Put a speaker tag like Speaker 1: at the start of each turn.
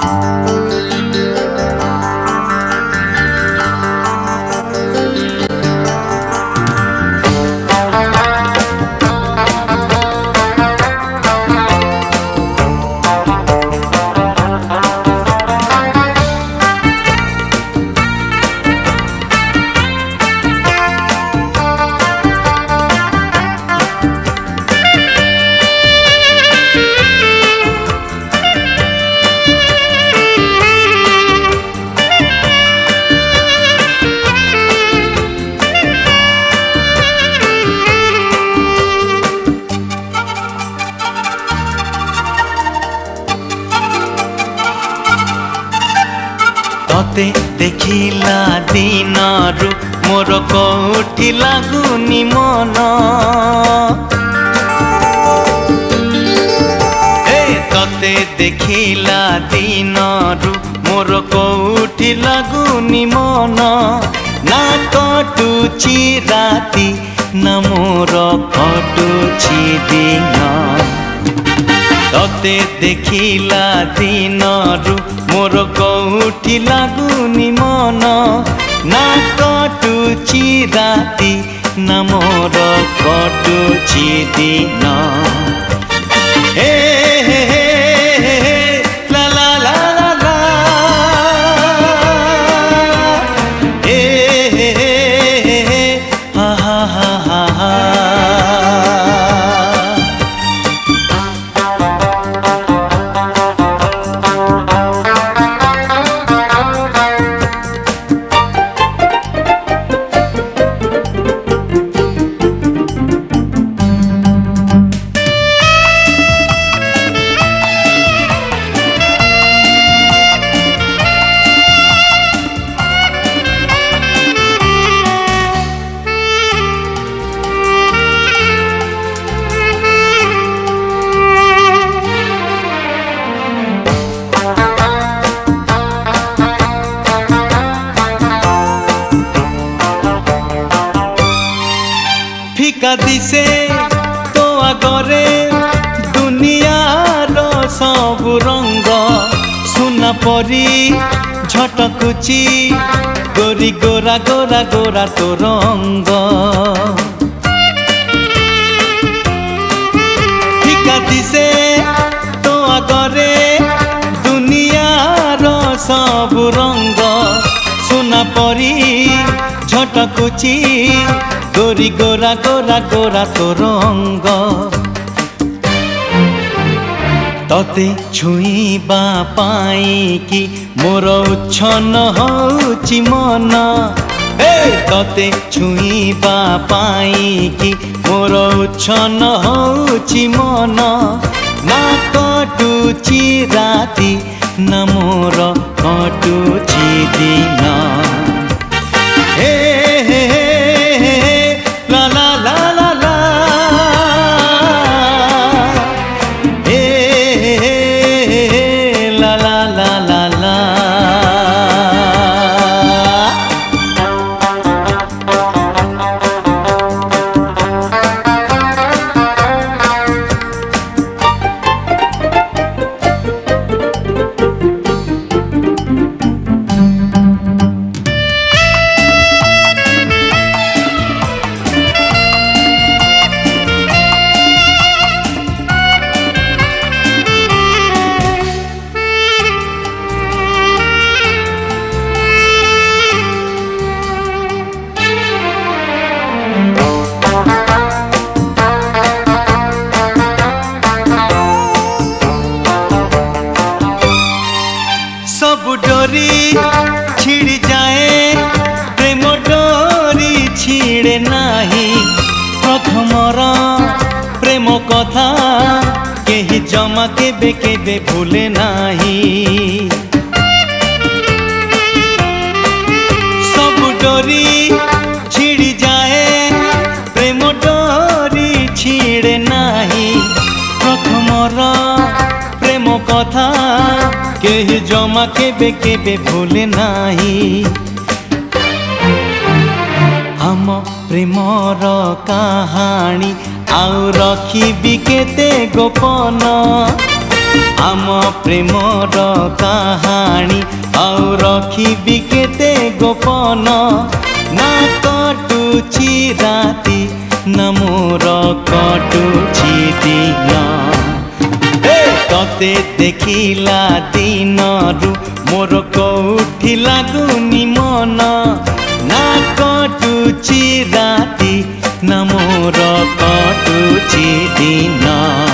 Speaker 1: तोते देखिला दिनरु मोर कोठी लागुनी मन तोते देखिला दिनरु मोर कोठी लागुनी मन ना कटुची राति ना मोर कटुची दिन तोते देखिला दिनरु मोर कोठी लागुनी मन ना कटुची राति ना मोर कटुची दिन हे हे हे ला ला ला ला ला हे हे हे हा हा हा हा हा फिका दिसे तो आगरे दुनियार सब रंग सुना परी झटकुची गोरी गोरा गोरा गोरा तो रंग फिका दिसे तो आगरे दुनियार सब रंग सुना परी झटकुची गोरी गोरा गोरा गोरा तो रंग तोते छुईबा पाई कि मोर उच्छन होची मन तोते छुईबा पाई कि मोर उच्छन होची मन ना कटुची राति ना मोर कटुची दिन हे हे हे ला ला ला ला ला हे हे ला ला ला ला ला सब डोरी छिड़ जाए प्रेम डोरी छिड़े नाही प्रथमर प्रेम कथा केही जमा केबे केबे भूले नाही सब डोरी छिड़ जाए प्रेम डोरी छिड़े नाही प्रथमर प्रेम कथा केही जमा केबे केबे भूले नाही आम प्रेमर कहानी आउ रखिबी केते गोपन आम प्रेमर कहानी रखिबी केते गोपन ना कटुची राति ना मोर कटुची दिन तते देखिला दिनरु मोर कोठी लागुनी मन ना कटुची राति ना मोर कटुची दिन।